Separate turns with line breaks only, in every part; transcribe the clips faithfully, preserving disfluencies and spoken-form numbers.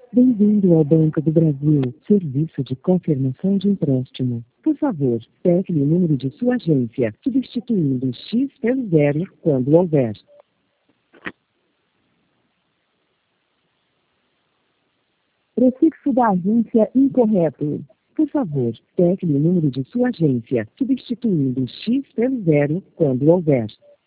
Bem-vindo ao Banco do Brasil, serviço de confirmação de empréstimo. Por favor, tecle o número de sua agência, substituindo o X pelo zero quando houver. Prefixo da agência incorreto. Por favor, tecle o número de sua agência, substituindo o X pelo zero quando houver.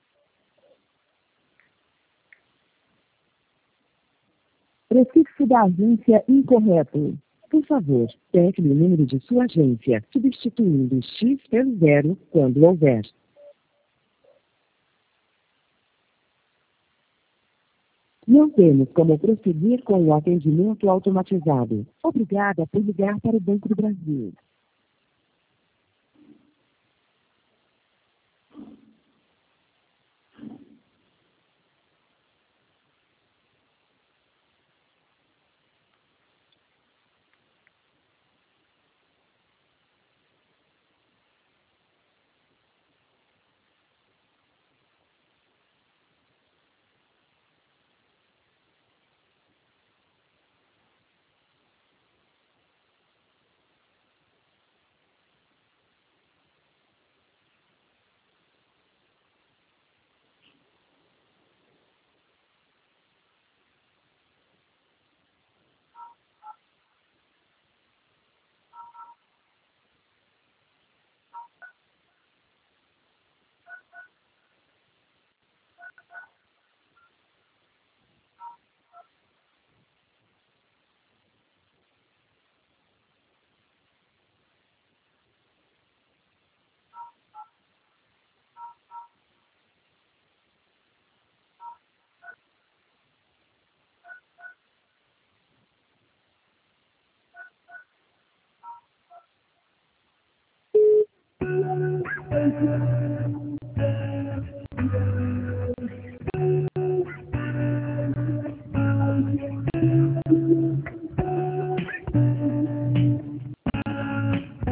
Prefixo da agência incorreto. Por favor, tecle o número de sua agência, substituindo o X pelo zero quando houver. Não temos como prosseguir com o atendimento automatizado. Obrigada por ligar para o Banco do Brasil.